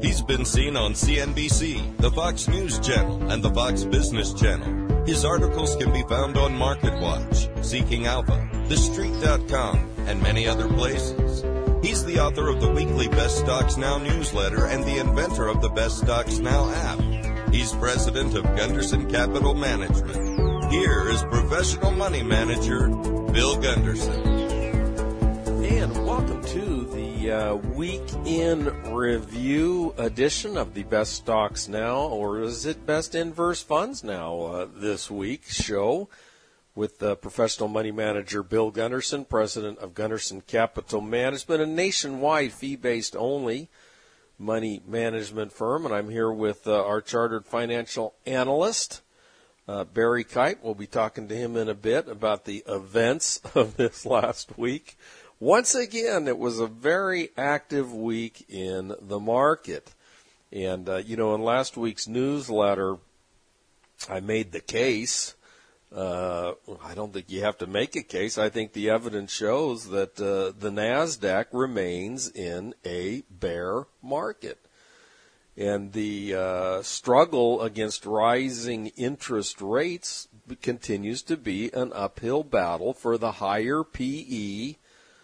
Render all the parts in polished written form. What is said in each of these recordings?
He's been seen on CNBC, the Fox News Channel, and the Fox Business Channel. His articles can be found on MarketWatch, Seeking Alpha, TheStreet.com, and many other places. He's the author of the weekly Best Stocks Now newsletter and the inventor of the Best Stocks Now app. He's president of Gunderson Capital Management. Here is professional money manager, Bill Gunderson. And welcome to the Week in Review edition of the Best Stocks Now, or is it Best Inverse Funds Now, this week's show with professional money manager Bill Gunderson, president of Gunderson Capital Management, a nationwide fee-based only money management firm. And I'm here with our chartered financial analyst, Barry Kite. We'll be talking to him in a bit about the events of this last week. Once again, it was a very active week in the market. And, in last week's newsletter, I made the case. I don't think you have to make a case. I think the evidence shows that the NASDAQ remains in a bear market. And the struggle against rising interest rates continues to be an uphill battle for the higher PE,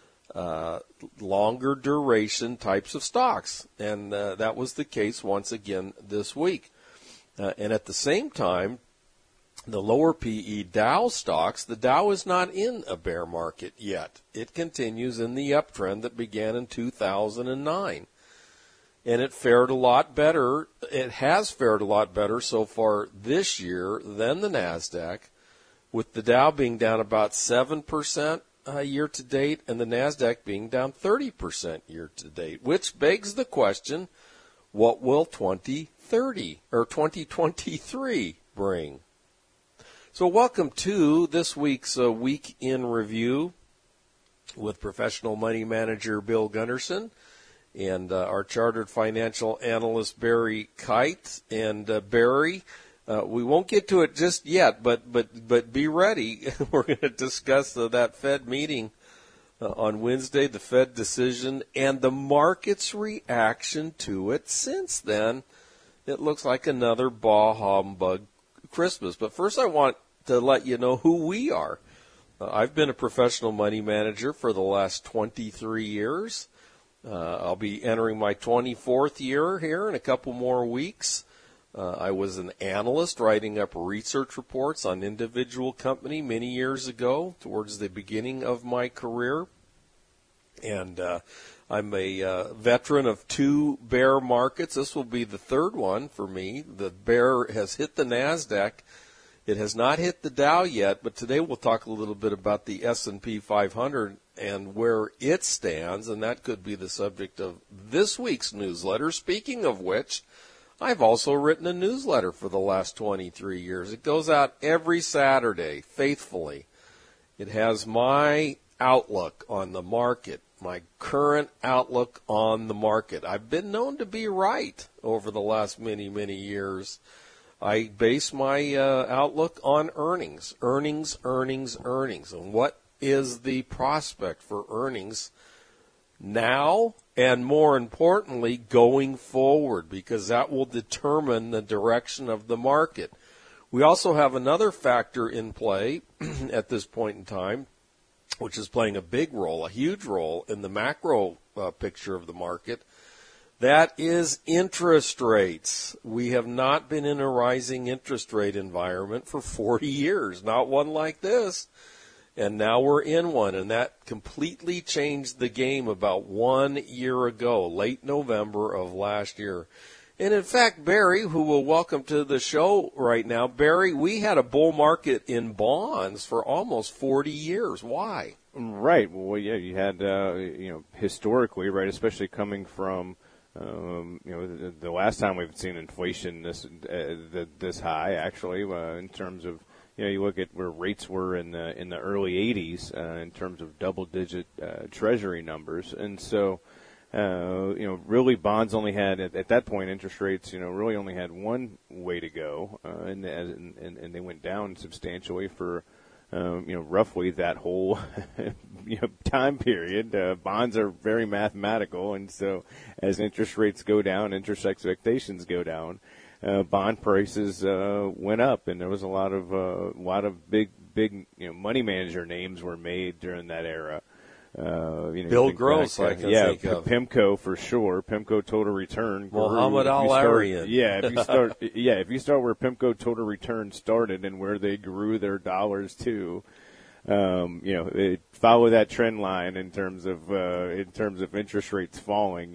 longer duration types of stocks. And that was the case once again this week. And at the same time, the lower PE Dow stocks, the Dow is not in a bear market yet. It continues in the uptrend that began in 2009. And it fared a lot better. It has fared a lot better so far this year than the NASDAQ, with the Dow being down about 7% year to date and the NASDAQ being down 30% year to date, which begs the question, what will 2030 or 2023 bring? So welcome to this week's Week in Review with professional money manager Bill Gunderson and our chartered financial analyst Barry Kite. And Barry, we won't get to it just yet, but be ready. We're going to discuss that Fed meeting on Wednesday, the Fed decision, and the market's reaction to it since then. It looks like another bah humbug Christmas. But first I want to let you know who we are. I've been a professional money manager for the last 23 years. I'll be entering my 24th year here in a couple more weeks. I was an analyst writing up research reports on individual company many years ago towards the beginning of my career. And I'm a veteran of two bear markets. This will be the third one for me. The bear has hit the NASDAQ. It has not hit the Dow yet, but today we'll talk a little bit about the S&P 500 and where it stands, and that could be the subject of this week's newsletter. Speaking of which, I've also written a newsletter for the last 23 years. It goes out every Saturday, faithfully. It has my outlook on the market, my current outlook on the market. I've been known to be right over the last many, many years. I base my outlook on earnings. And what is the prospect for earnings now and, more importantly, going forward, because that will determine the direction of the market. We also have another factor in play at this point in time, which is playing a big role, a huge role in the macro picture of the market. That is interest rates. We have not been in a rising interest rate environment for 40 years, not one like this. And now we're in one, and that completely changed the game about 1 year ago, late November of last year. And in fact, Barry, who we'll welcome to the show right now, Barry, we had a bull market in bonds for almost 40 years. Why? Right. Well, yeah, you had, historically, right, especially coming from, the last time we've seen inflation this high, actually, in terms of, you look at where rates were in the early 80s in terms of double-digit Treasury numbers, and so really bonds only had at that point interest rates really only had one way to go, and they went down substantially for roughly that whole time period. Bonds are very mathematical, and so as interest rates go down, interest expectations go down. Bond prices went up, and there was a lot of big money manager names were made during that era. Bill Gross, I can think of. PIMCO for sure. PIMCO Total Return. Mohammed Al-Arian. If you start where PIMCO Total Return started and where they grew their dollars to, follow that trend line in terms of interest rates falling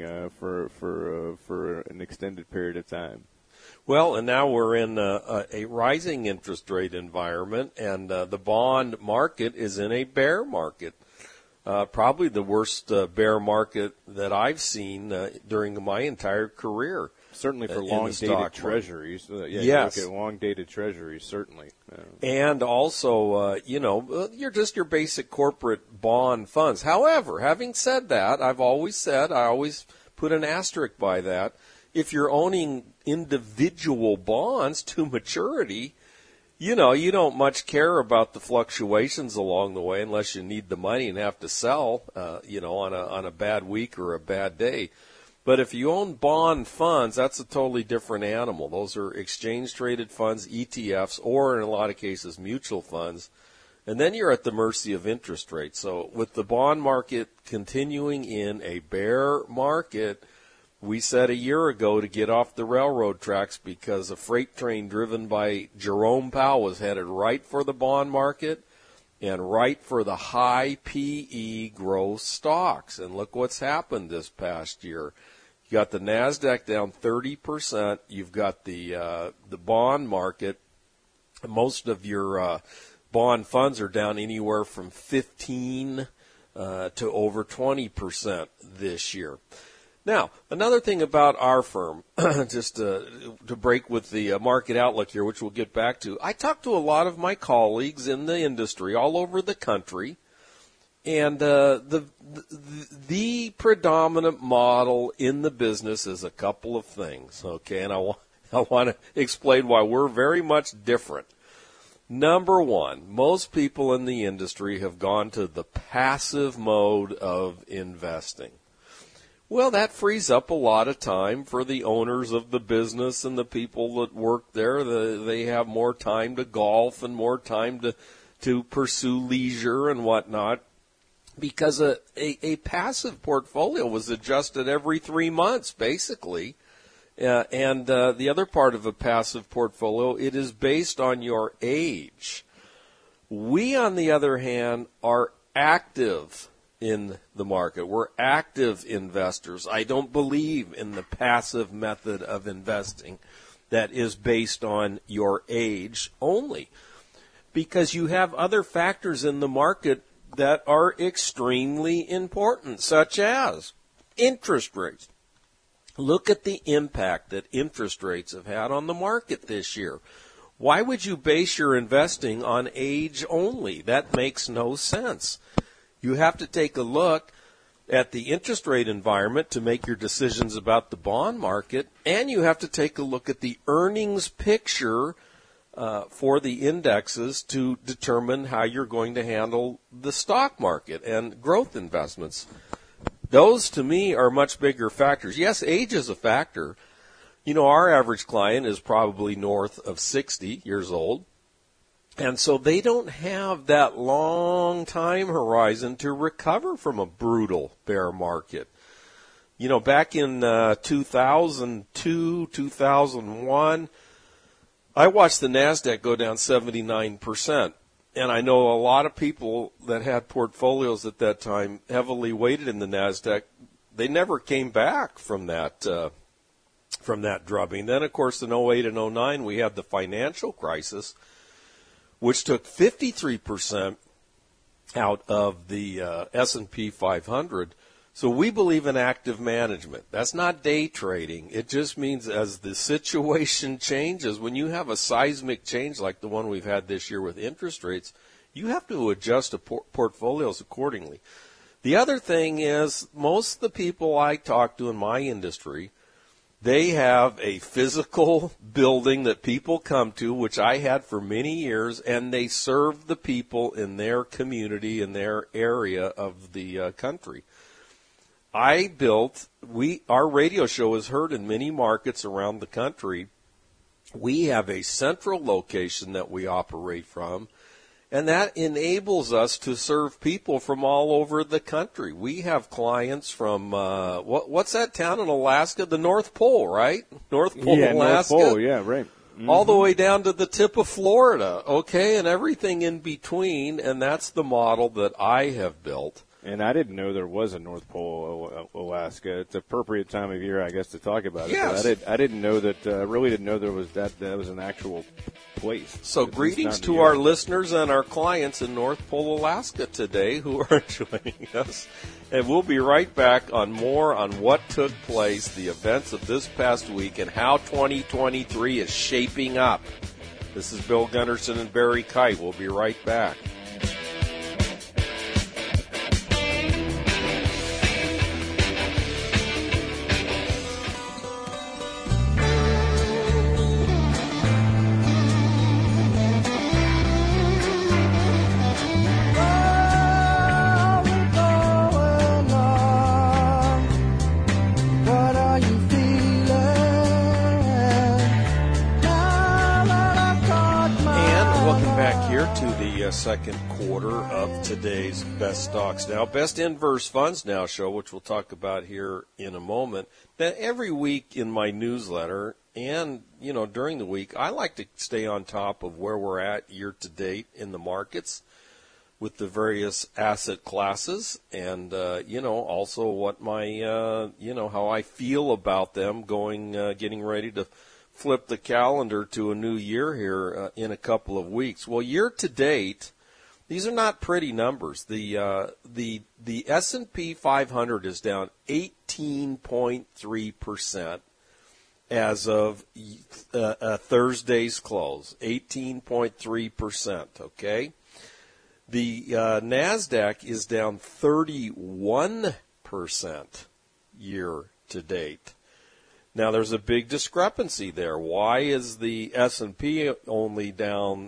for an extended period of time. Well, and now we're in a rising interest rate environment, and the bond market is in a bear market. Probably the worst bear market that I've seen during my entire career. Certainly for long-dated treasuries. Yes. You look at long-dated treasuries, certainly. And also, you're just your basic corporate bond funds. However, having said that, I always put an asterisk by that. If you're owning individual bonds to maturity, you don't much care about the fluctuations along the way unless you need the money and have to sell, on a bad week or a bad day. But if you own bond funds, that's a totally different animal. Those are exchange-traded funds, ETFs, or in a lot of cases mutual funds. And then you're at the mercy of interest rates. So with the bond market continuing in a bear market, we said a year ago to get off the railroad tracks because a freight train driven by Jerome Powell was headed right for the bond market and right for the high PE growth stocks. And look what's happened this past year. You got the NASDAQ down 30%. You've got the bond market. Most of your bond funds are down anywhere from 15 to over 20% this year. Now, another thing about our firm, just to break with the market outlook here, which we'll get back to, I talk to a lot of my colleagues in the industry all over the country, and the predominant model in the business is a couple of things, okay? And I want to explain why we're very much different. Number one, most people in the industry have gone to the passive mode of investing. Well, that frees up a lot of time for the owners of the business and the people that work there. They have more time to golf and more time to pursue leisure and whatnot, because a passive portfolio was adjusted every 3 months, basically. And the other part of a passive portfolio, it is based on your age. We, on the other hand, are active in the market. We're active investors. I don't believe in the passive method of investing that is based on your age only, because you have other factors in the market that are extremely important, such as interest rates. Look at the impact that interest rates have had on the market this year. Why would you base your investing on age only? That makes no sense. You have to take a look at the interest rate environment to make your decisions about the bond market, and you have to take a look at the earnings picture for the indexes to determine how you're going to handle the stock market and growth investments. Those, to me, are much bigger factors. Yes, age is a factor. Our average client is probably north of 60 years old. And so they don't have that long time horizon to recover from a brutal bear market. Back in 2002, 2001, I watched the NASDAQ go down 79%. And I know a lot of people that had portfolios at that time heavily weighted in the NASDAQ. They never came back from that drubbing. Then, of course, in 08 and 09, we had the financial crisis, which took 53% out of the S&P 500. So we believe in active management. That's not day trading. It just means as the situation changes, when you have a seismic change like the one we've had this year with interest rates, you have to adjust the portfolios accordingly. The other thing is most of the people I talk to in my industry, They have a physical building that people come to, which I had for many years, and they serve the people in their community, in their area of the country. Our radio show is heard in many markets around the country. We have a central location that we operate from, and that enables us to serve people from all over the country. We have clients from, what's that town in Alaska? The North Pole, right? North Pole, Alaska. North Pole, yeah, right. Mm-hmm. All the way down to the tip of Florida, okay, and everything in between, and that's the model that I have built. And I didn't know there was a North Pole, Alaska. It's an appropriate time of year, I guess, to talk about it. Yes. But I didn't know that. Really didn't know there was that was an actual place. So greetings to our listeners and our clients in North Pole, Alaska today who are joining us. And we'll be right back on more on what took place, the events of this past week, and how 2023 is shaping up. This is Bill Gunderson and Barry Kite. We'll be right back. Second quarter of today's Best Stocks Now, Best Inverse Funds Now show, which we'll talk about here in a moment. Now, every week in my newsletter and, during the week, I like to stay on top of where we're at year to date in the markets with the various asset classes and, also what my, how I feel about them getting ready to flip the calendar to a new year here in a couple of weeks. Well, year to date, these are not pretty numbers. The S&P 500 is down 18.3% as of Thursday's close. 18.3%. Okay, the Nasdaq is down 31% year to date. Now, there's a big discrepancy there. Why is the S&P only down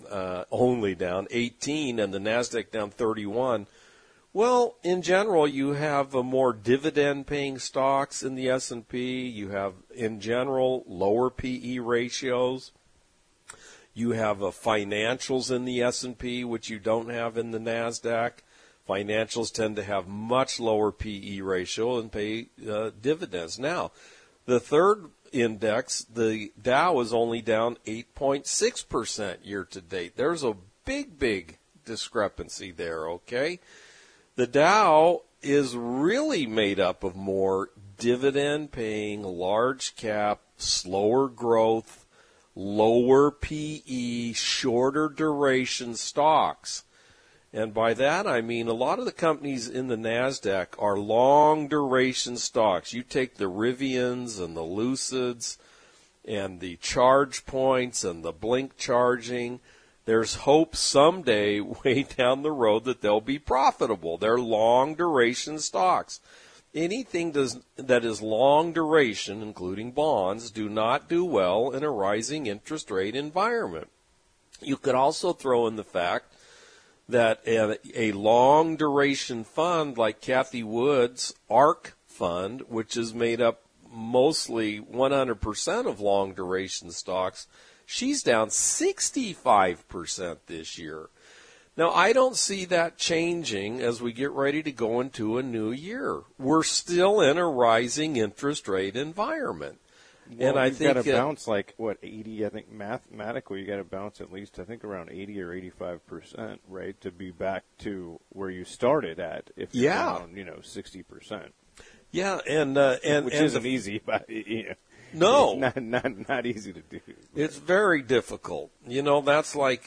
18 and the Nasdaq down 31? Well, in general, you have more dividend-paying stocks in the S&P. You have, in general, lower PE ratios. You have financials in the S&P, which you don't have in the Nasdaq. Financials tend to have much lower PE ratio and pay dividends. Now, the third index, the Dow, is only down 8.6% year to date. There's a big discrepancy there, okay? The Dow is really made up of more dividend-paying, large-cap, slower growth, lower PE, shorter duration stocks. And by that, I mean a lot of the companies in the NASDAQ are long-duration stocks. You take the Rivians and the Lucids and the Charge Points and the Blink Charging. There's hope someday way down the road that they'll be profitable. They're long-duration stocks. Anything that is long-duration, including bonds, do not do well in a rising interest rate environment. You could also throw in the fact that a long-duration fund like Cathie Wood's ARK fund, which is made up mostly 100% of long-duration stocks, she's down 65% this year. Now, I don't see that changing as we get ready to go into a new year. We're still in a rising interest rate environment. Well, and I think you've got to bounce 80. I think mathematically you got to bounce at least around 80 or 85%, right, to be back to where you started at. If you're down, 60%. Yeah, and which isn't easy, but no, it's not easy to do. It's very difficult. That's like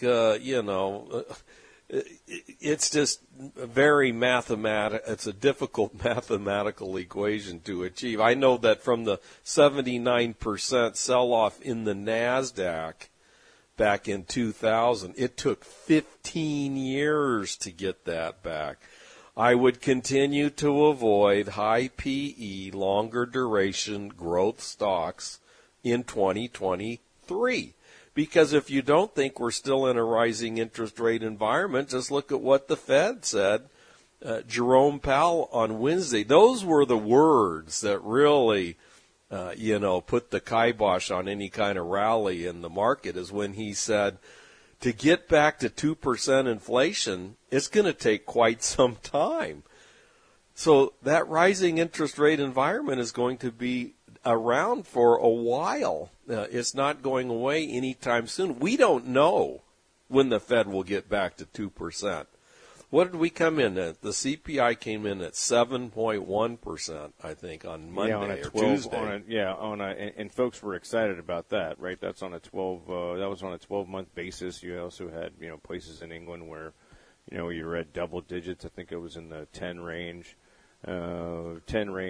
it's just very mathematical. It's a difficult mathematical equation to achieve. I know that from the 79% sell-off in the NASDAQ back in 2000, it took 15 years to get that back. I would continue to avoid high PE, longer duration growth stocks in 2023. Because if you don't think we're still in a rising interest rate environment, just look at what the Fed said. Jerome Powell on Wednesday. Those were the words that really, put the kibosh on any kind of rally in the market, is when he said, to get back to 2% inflation, it's going to take quite some time. So that rising interest rate environment is going to be around for a while. It's not going away anytime soon. We don't know when the Fed will get back to 2%. What did we come in at? The CPI came in at 7.1%, I think, on Monday or Tuesday. And folks were excited about that, right? That's on a 12-month basis. You also had, places in England where, you were at double digits. I think it was in the 10 range over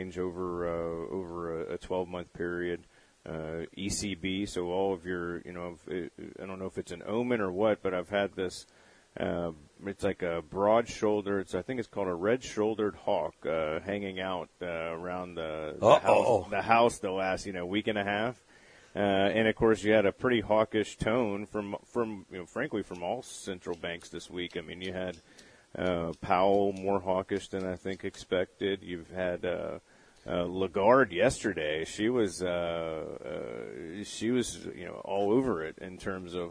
a 12-month period. ECB, so all of your, I don't know if it's an omen or what, but I've had this. It's like a broad-shouldered, I think it's called a red-shouldered hawk, hanging out around the house the last week and a half, and of course you had a pretty hawkish tone from frankly from all central banks this week. I mean, you had Powell more hawkish than I think expected. You've had Lagarde yesterday. She was all over it in terms of.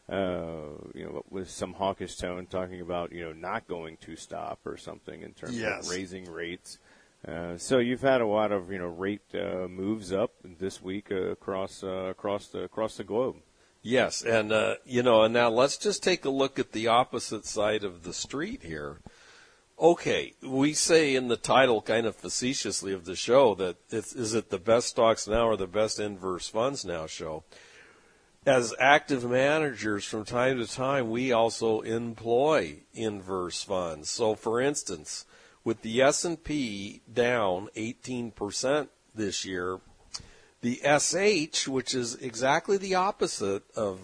With some hawkish tone, talking about not going to stop or something in terms of raising rates. So you've had a lot of rate moves up this week across the globe. Yes, and and now let's just take a look at the opposite side of the street here. Okay, we say in the title, kind of facetiously of the show, that is it the best stocks now or the best inverse funds now show. As active managers, from time to time, we also employ inverse funds. So, for instance, with the S&P down 18% this year, the SH, which is exactly the opposite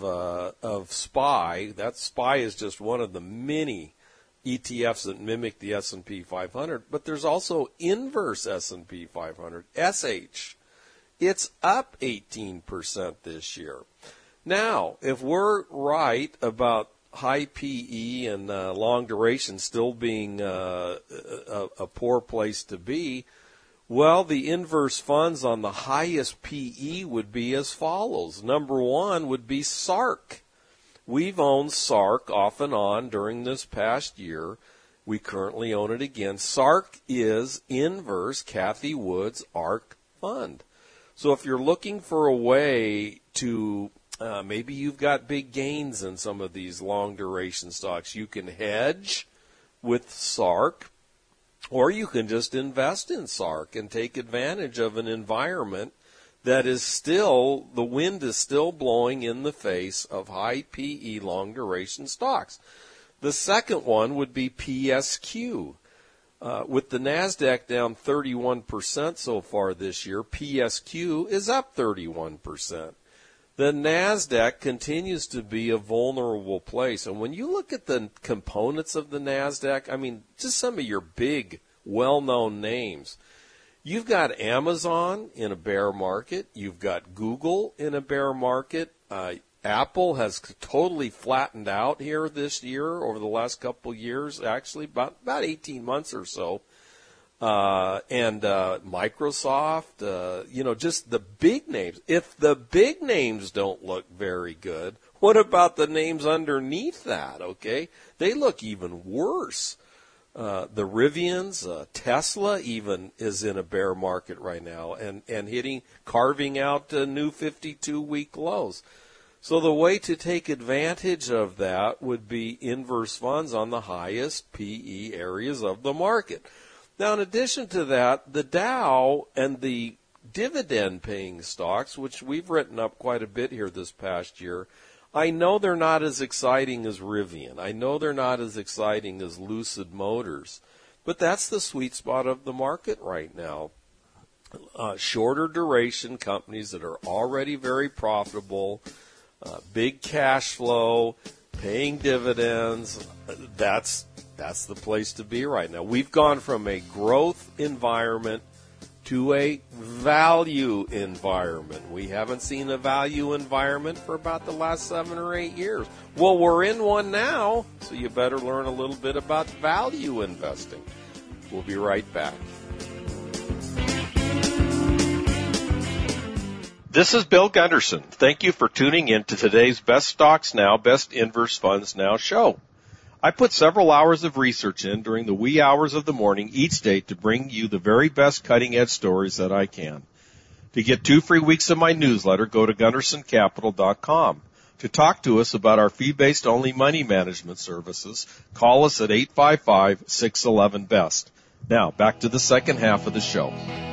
of SPY, that SPY is just one of the many ETFs that mimic the S&P 500, but there's also inverse S&P 500, SH. It's up 18% this year. Now, if we're right about high PE and long duration still being a poor place to be, well, the inverse funds on the highest PE would be as follows. Number one would be SARK. We've owned SARK off and on during this past year. We currently own it again. SARK is inverse Cathie Wood's ARK fund. So if you're looking for a way to maybe you've got big gains in some of these long duration stocks, you can hedge with SARK, or you can just invest in SARK and take advantage of an environment that is still, the wind is still blowing in the face of high PE long duration stocks. The second one would be PSQ. With the NASDAQ down 31% so far this year, PSQ is up 31%. The NASDAQ continues to be a vulnerable place. And when you look at the components of the NASDAQ, I mean, just some of your big, well-known names. You've got Amazon in a bear market. You've got Google in a bear market. Apple has totally flattened out here this year over the last couple of years, actually, about 18 months or so. And Microsoft, just the big names. If the big names don't look very good, what about the names underneath that, okay? They look even worse. The Rivians, Tesla even is in a bear market right now and carving out new 52-week lows. So the way to take advantage of that would be inverse funds on the highest PE areas of the market. Now, in addition to that, the Dow and the dividend-paying stocks, which we've written up quite a bit here this past year, I know they're not as exciting as Rivian. I know they're not as exciting as Lucid Motors. But that's the sweet spot of the market right now. Shorter duration companies that are already very profitable, big cash flow, paying dividends, that's that's the place to be right now. We've gone from a growth environment to a value environment. We haven't seen a value environment for about the last 7 or 8 years. Well, we're in one now, so you better learn a little bit about value investing. We'll be right back. This is Bill Gunderson. Thank you for tuning in to today's Best Stocks Now, Best Inverse Funds Now show. I put several hours of research in during the wee hours of the morning each day to bring you the very best cutting-edge stories that I can. To get 2 free weeks of my newsletter, go to GundersonCapital.com. To talk to us about our fee-based only money management services, call us at 855-611-BEST. Now, back to the second half of the show.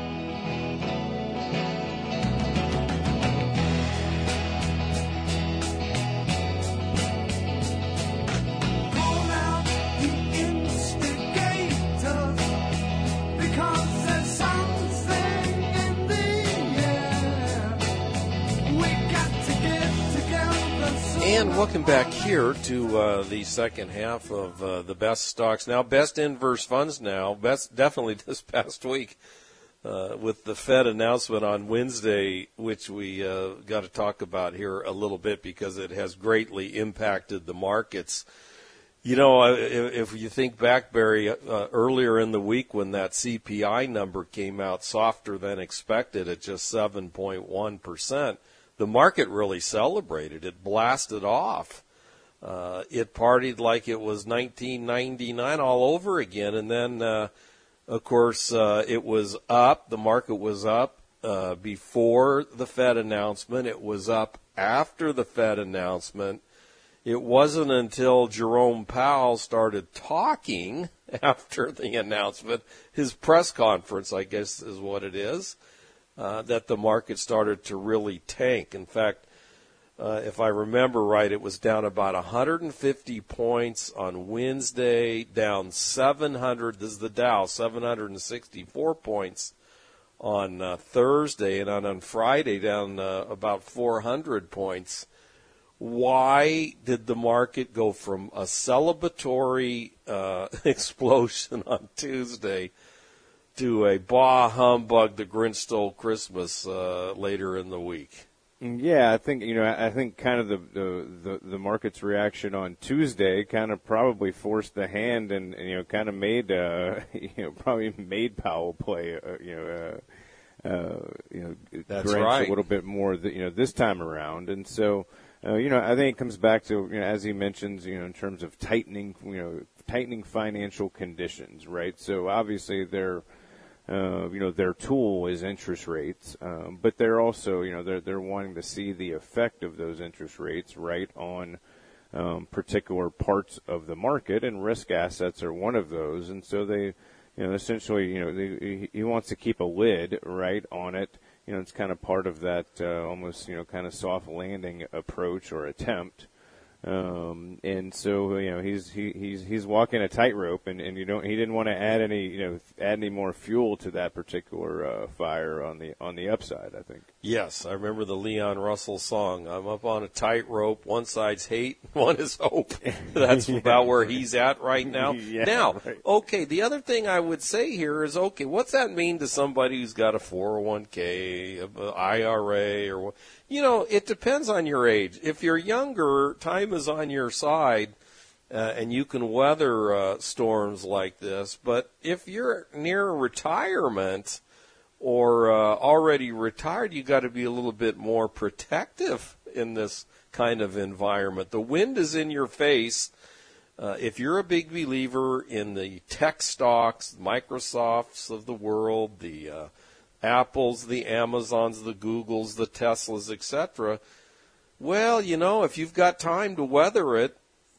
And welcome back here to the second half of the Best Stocks Now, Best Inverse Funds Now, best definitely this past week with the Fed announcement on Wednesday, which we got to talk about here a little bit because it has greatly impacted the markets. You know, if you think back, Barry, earlier in the week when that CPI number came out softer than expected at just 7.1%, the market really celebrated. It blasted off. It partied like it was 1999 all over again. And then, of course, it was up. The market was up before the Fed announcement. It was up after the Fed announcement. It wasn't until Jerome Powell started talking after the announcement, his press conference, I guess is what it is, that the market started to really tank. In fact, if I remember right, it was down about 150 points on Wednesday, down 700, this is the Dow, 764 points on Thursday, and on Friday down about 400 points. Why did the market go from a celebratory explosion on Tuesday to a bah humbug, the Grinch stole Christmas later in the week? Yeah, I think kind of the market's reaction on Tuesday kind of probably forced the hand and kind of made probably made Powell play That's Grinch right. a little bit more this time around, and so. I think it comes back to, as he mentions, in terms of tightening financial conditions, right? So obviously their tool is interest rates, but they're also, they're wanting to see the effect of those interest rates right on particular parts of the market, and risk assets are one of those, and so they, essentially, he wants to keep a lid right on it. It's kind of part of that almost, kind of soft landing approach or attempt. And so, he's walking a tightrope, and he didn't want to add any more fuel to that particular fire on the upside, I think. Yes, I remember the Leon Russell song. I'm up on a tightrope. One side's hate, one is hope. That's about where he's at right now. Yeah, now, right. okay, the other thing I would say here is, okay, what's that mean to somebody who's got a 401k, a IRA, or it depends on your age. If you're younger, time is on your side, and you can weather storms like this. But if you're near retirement or already retired, you got to be a little bit more protective in this kind of environment. The wind is in your face. If you're a big believer in the tech stocks, Microsofts of the world, the Apples, the Amazons, the Googles, the Teslas, etc., well, if you've got time to weather it,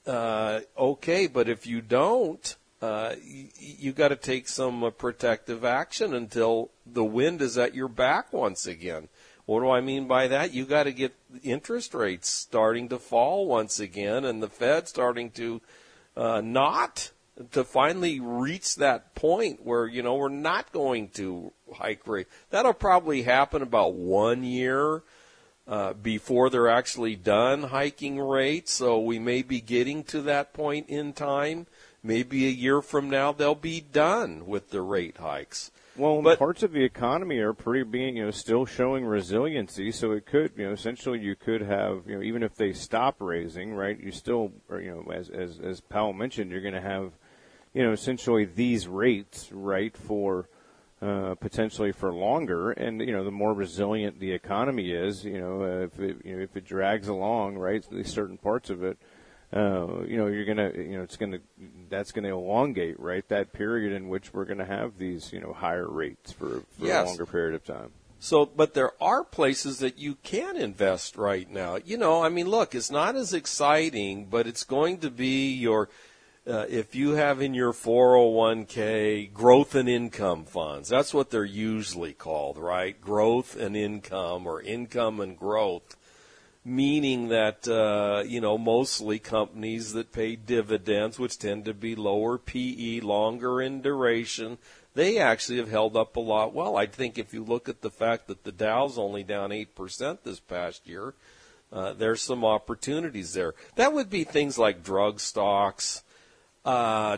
okay, but if you don't, you got to take some protective action until the wind is at your back once again. What do I mean by that? You got to get interest rates starting to fall once again, and the Fed starting to not to finally reach that point where we're not going to hike rate. That'll probably happen about 1 year before they're actually done hiking rates. So we may be getting to that point in time. maybe a year from now they'll be done with the rate hikes. Well, But parts of the economy are pretty being, still showing resiliency. So it could, essentially you could have, even if they stop raising, right, you still, as Powell mentioned, you're going to have, essentially these rates, right, for potentially for longer. And, the more resilient the economy is, if it drags along, right, at least certain parts of it, you're going to, that's going to elongate, right, that period in which we're going to have these, higher rates for Yes. a longer period of time. So, but there are places that you can invest right now. Look, it's not as exciting, but it's going to be your, if you have in your 401k growth and income funds, that's what they're usually called, right? Growth and income, or income and growth. Meaning that, mostly companies that pay dividends, which tend to be lower PE, longer in duration, they actually have held up a lot well. I think if you look at the fact that the Dow's only down 8% this past year, there's some opportunities there. That would be things like drug stocks, some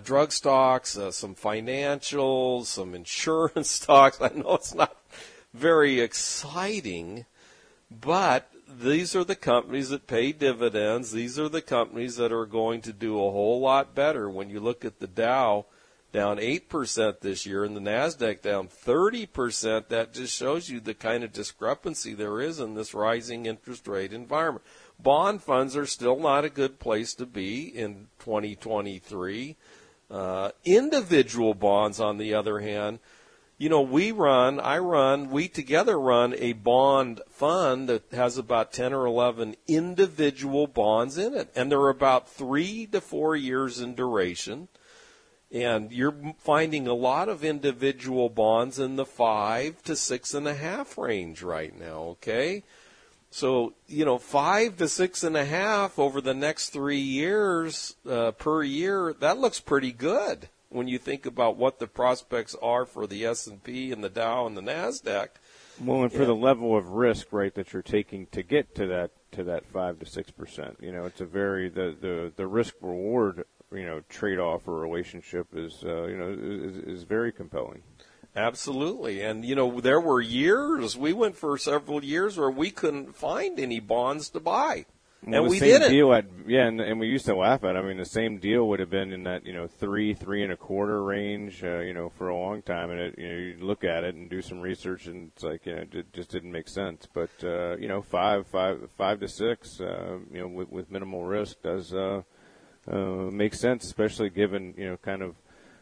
financials, some insurance stocks. I know it's not very exciting, but these are the companies that pay dividends. These are the companies that are going to do a whole lot better. When you look at the Dow down 8% this year and the NASDAQ down 30%, that just shows you the kind of discrepancy there is in this rising interest rate environment. Bond funds are still not a good place to be in 2023. Individual bonds, on the other hand, we together run a bond fund that has about 10 or 11 individual bonds in it. And they're about 3 to 4 years in duration. And you're finding a lot of individual bonds in the 5 to 6.5 range right now, okay? So, 5 to 6.5 over the next 3 years per year, that looks pretty good when you think about what the prospects are for the S&P and the Dow and the NASDAQ. Well, and for the level of risk, right, that you're taking to get to that 5 to 6%, it's a very the risk reward, trade-off or relationship is very compelling. Absolutely. And, there were years, we went for several years where we couldn't find any bonds to buy. Well, and we didn't. And we used to laugh at it. I mean, the same deal would have been in that, 3.25 range, for a long time. And you look at it and do some research, and it's like, it just didn't make sense. But 5 to 6, with minimal risk does make sense, especially given kind of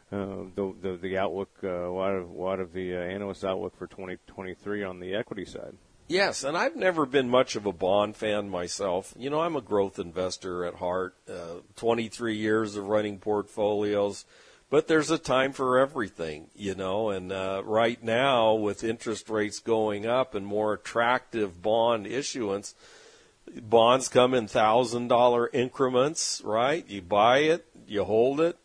the outlook, a lot of the analysts' outlook for 2023 on the equity side. Yes, and I've never been much of a bond fan myself. I'm a growth investor at heart, 23 years of running portfolios, but there's a time for everything, and right now with interest rates going up and more attractive bond issuance, bonds come in $1,000 increments, right? You buy it, you hold it,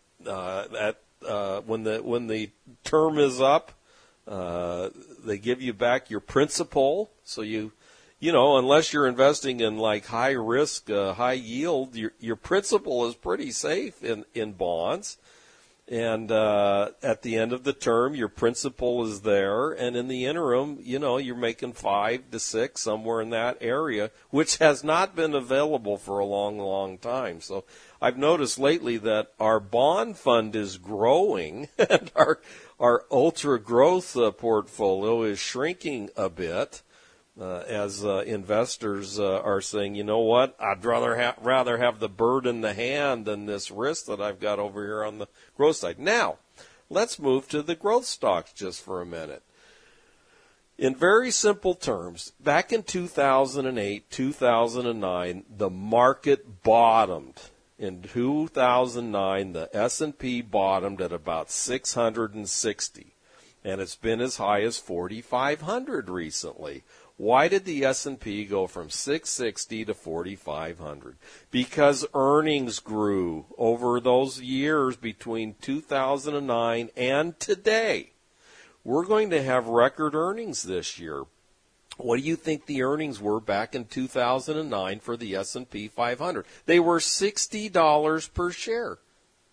when the term is up, they give you back your principal. So unless you're investing in like high risk, high yield, your principal is pretty safe in bonds. And at the end of the term, your principal is there. And in the interim, you're making 5 to 6, somewhere in that area, which has not been available for a long, long time. So I've noticed lately that our bond fund is growing and our ultra growth portfolio is shrinking a bit. As investors are saying, you know what, I'd rather have the bird in the hand than this risk that I've got over here on the growth side. Now, let's move to the growth stocks just for a minute. In very simple terms, back in 2008, 2009, the market bottomed. In 2009, the S&P bottomed at about 660, and it's been as high as 4,500 recently. Why did the S&P go from 660 to 4,500? Because earnings grew over those years between 2009 and today. We're going to have record earnings this year. What do you think the earnings were back in 2009 for the S&P 500? They were $60 per share.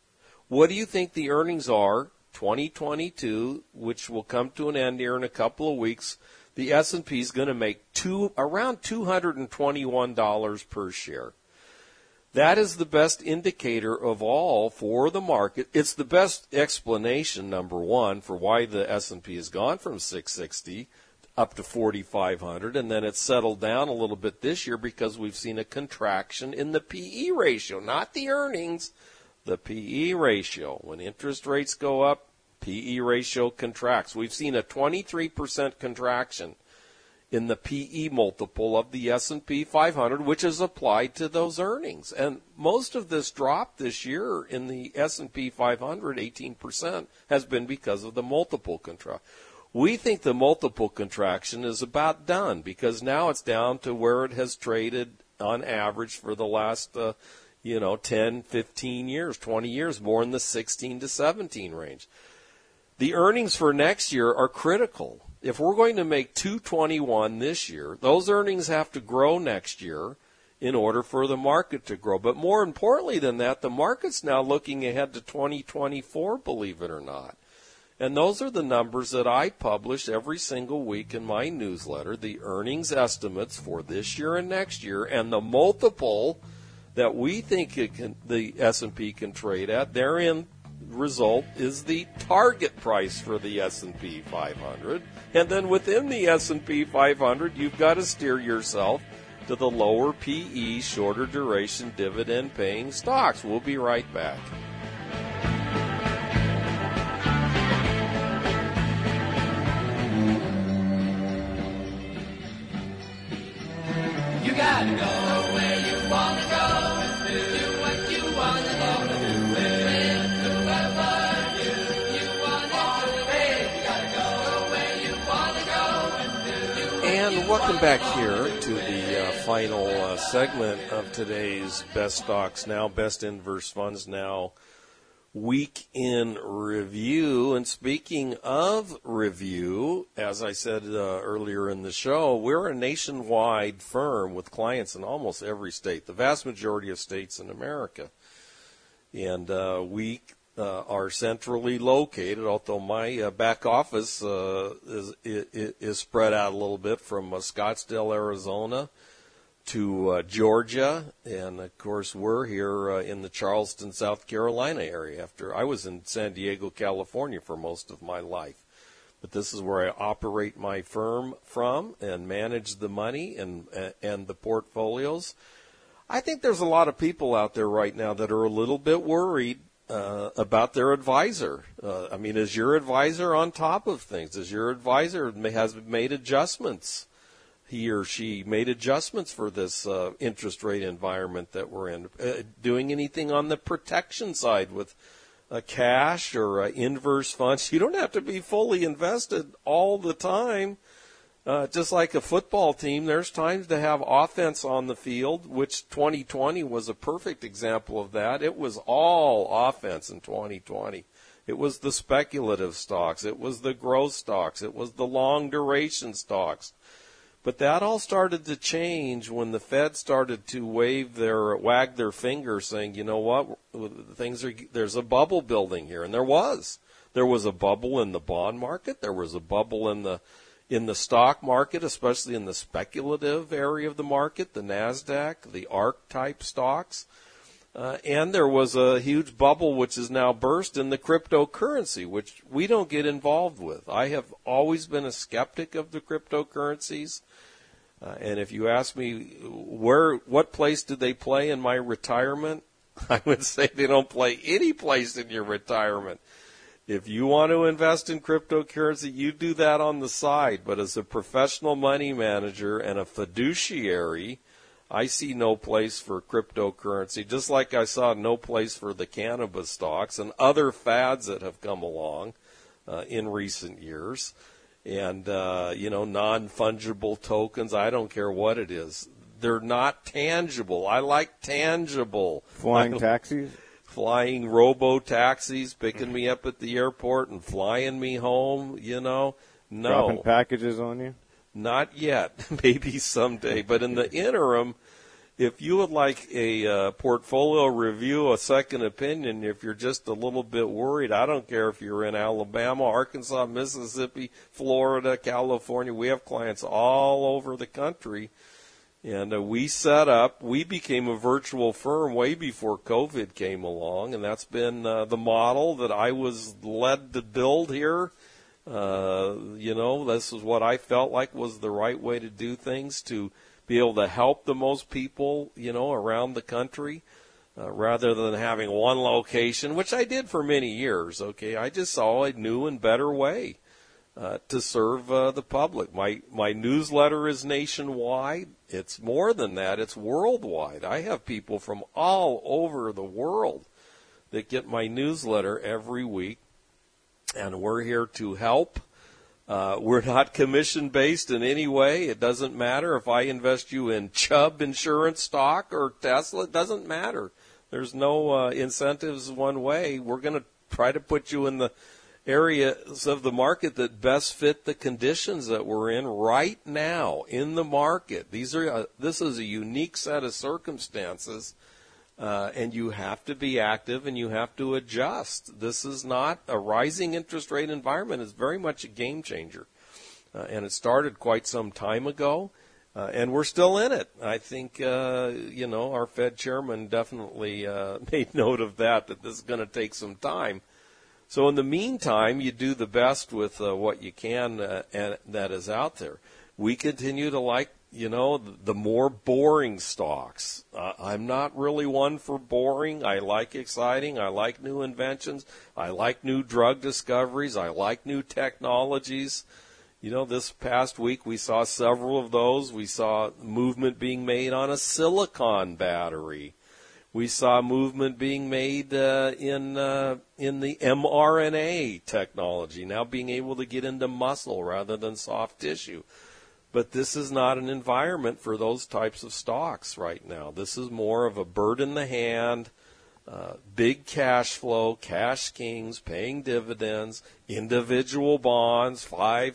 What do you think the earnings are 2022, which will come to an end here in a couple of weeks? The S&P is going to make around $221 per share. That is the best indicator of all for the market. It's the best explanation, number one, for why the S&P has gone from 660 up to 4,500, and then it's settled down a little bit this year because we've seen a contraction in the P/E ratio, not the earnings, the P/E ratio. When interest rates go up, P/E ratio contracts. We've seen a 23% contraction in the P/E multiple of the S&P 500, which is applied to those earnings. And most of this drop this year in the S&P 500, 18%, has been because of the multiple contraction. We think the multiple contraction is about done because now it's down to where it has traded on average for the last 10, 15 years, 20 years, more in the 16 to 17 range. The earnings for next year are critical. If we're going to make 221 this year, those earnings have to grow next year in order for the market to grow. But more importantly than that, the market's now looking ahead to 2024, believe it or not. And those are the numbers that I publish every single week in my newsletter, the earnings estimates for this year and next year, and the multiple that we think the S&P can trade at. Therein result is the target price for the S&P 500. And then within the S&P 500, you've got to steer yourself to the lower PE, shorter duration, dividend-paying stocks. We'll be right back. You gotta go where you wanna go and do what you wanna do. With whoever you wanna do it. You gotta go where you wanna go and do. And welcome back here to the final segment of today's Best Stocks Now, Best Inverse Funds Now Week in Review. And speaking of review, as I said earlier in the show, we're a nationwide firm with clients in almost every state, the vast majority of states in America. And we are centrally located, although my back office is spread out a little bit from Scottsdale, Arizona, to Georgia, and of course we're here in the Charleston, South Carolina area. After I was in San Diego, California for most of my life, but this is where I operate my firm from and manage the money and the portfolios. I think there's a lot of people out there right now that are a little bit worried about their advisor. Is your advisor on top of things? Is your advisor has made adjustments? He or she made adjustments for this interest rate environment that we're in, doing anything on the protection side with cash or inverse funds. You don't have to be fully invested all the time. Just like a football team, there's times to have offense on the field, which 2020 was a perfect example of that. It was all offense in 2020. It was the speculative stocks. It was the growth stocks. It was the long duration stocks. But that all started to change when the Fed started to wag their finger, saying, you know what, there's a bubble building here, and there was. There was a bubble in the bond market. There was a bubble in the stock market, especially in the speculative area of the market, the NASDAQ, the ARK type stocks, and there was a huge bubble which is now burst in the cryptocurrency, which we don't get involved with. I have always been a skeptic of the cryptocurrencies. And if you ask me what place do they play in my retirement, I would say they don't play any place in your retirement. If you want to invest in cryptocurrency, you do that on the side. But as a professional money manager and a fiduciary, I see no place for cryptocurrency, just like I saw no place for the cannabis stocks and other fads that have come along in recent years. And, non-fungible tokens, I don't care what it is. They're not tangible. I like tangible. Flying taxis? Flying robo-taxis, picking me up at the airport and flying me home, No. Dropping packages on you? Not yet. Maybe someday. But in the interim, if you would like a portfolio review, a second opinion, if you're just a little bit worried, I don't care if you're in Alabama, Arkansas, Mississippi, Florida, California. We have clients all over the country. And we became a virtual firm way before COVID came along, and that's been the model that I was led to build here. This is what I felt like was the right way to do things, to be able to help the most people, around the country, rather than having one location, which I did for many years, okay? I just saw a new and better way to serve the public. My newsletter is nationwide. It's more than that. It's worldwide. I have people from all over the world that get my newsletter every week, and we're here to help. We're not commission-based in any way. It doesn't matter if I invest you in Chubb insurance stock or Tesla. It doesn't matter. There's no incentives one way. We're going to try to put you in the areas of the market that best fit the conditions that we're in right now in the market. This is a unique set of circumstances, and you have to be active and you have to adjust. This is not a rising interest rate environment. It's very much a game changer, and it started quite some time ago, and we're still in it. I think our Fed chairman definitely made note of that this is going to take some time. So in the meantime, you do the best with what you can and that is out there. We continue to like, the more boring stocks. I'm not really one for boring. I like exciting. I like new inventions. I like new drug discoveries. I like new technologies. This past week we saw several of those. We saw movement being made on a silicon battery. We saw movement being made in the mRNA technology, now being able to get into muscle rather than soft tissue. But this is not an environment for those types of stocks right now. This is more of a bird in the hand, big cash flow, cash kings, paying dividends, individual bonds,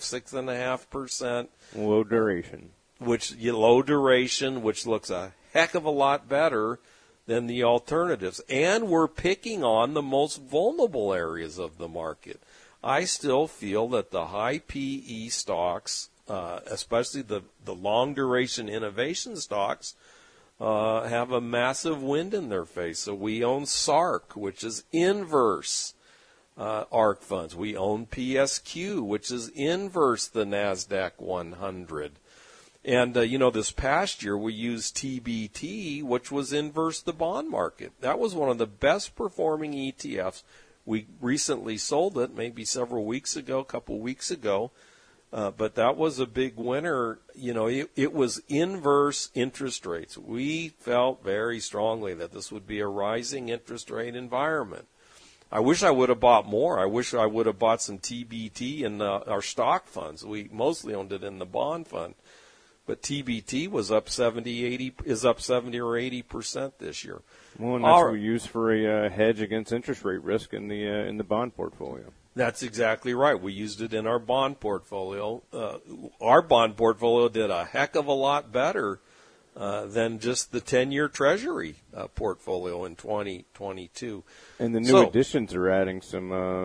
5-6.5%. Low duration. Low duration, which looks a heck of a lot better than the alternatives. And we're picking on the most vulnerable areas of the market. I still feel that the high PE stocks, especially the long duration innovation stocks, have a massive wind in their face. So we own SARK, which is inverse ARK funds. We own PSQ, which is inverse the NASDAQ 100. And, this past year we used TBT, which was inverse the bond market. That was one of the best performing ETFs. We recently sold it, maybe several weeks ago, a couple weeks ago. But that was a big winner. It was inverse interest rates. We felt very strongly that this would be a rising interest rate environment. I wish I would have bought more. I wish I would have bought some TBT in our stock funds. We mostly owned it in the bond fund. But TBT was up 70 or 80% this year. Well, and that's what we use for a hedge against interest rate risk in the bond portfolio. That's exactly right. We used it in our bond portfolio. Our bond portfolio did a heck of a lot better than just the 10-year Treasury portfolio in 2022. And the new additions are adding some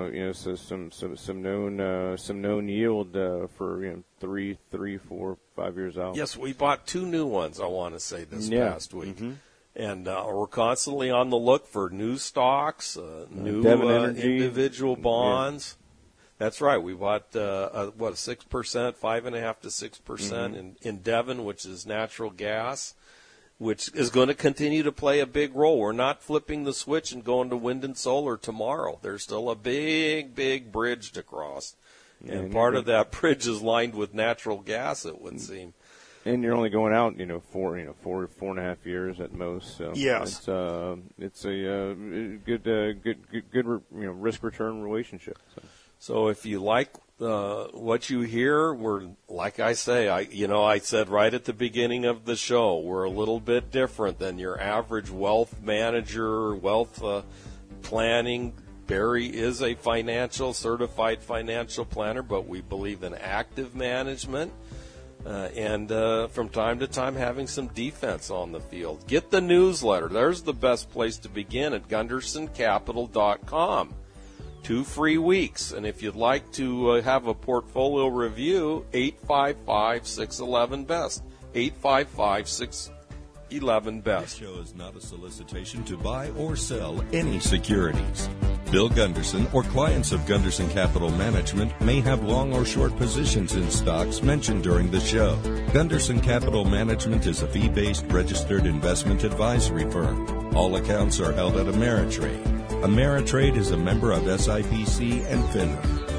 known yield for 3, 4, 5 years out. Yes, we bought 2 new ones, I want to say, this past week. Mm-hmm. And we're constantly on the look for new stocks, new individual bonds. Yeah. That's right. We bought, 6%, 5.5% to 6% in Devon, which is natural gas, which is going to continue to play a big role. We're not flipping the switch and going to wind and solar tomorrow. There's still a big, big bridge to cross. And part of that bridge is lined with natural gas, it would seem. And you're only going out, 4.5 years at most. So yes, it's a good risk return relationship. So if you like what you hear, we're, like I say, I said right at the beginning of the show, we're a little bit different than your average wealth manager, wealth planning. Barry is a certified financial planner, but we believe in active management. and from time to time having some defense on the field. Get the newsletter. There's the best place to begin at GundersonCapital.com. 2 free weeks. And if you'd like to have a portfolio review, 855-611-BEST. 855-611-BEST. This show is not a solicitation to buy or sell any securities. Bill Gunderson or clients of Gunderson Capital Management may have long or short positions in stocks mentioned during the show. Gunderson Capital Management is a fee-based registered investment advisory firm. All accounts are held at Ameritrade. Ameritrade is a member of SIPC and FINRA.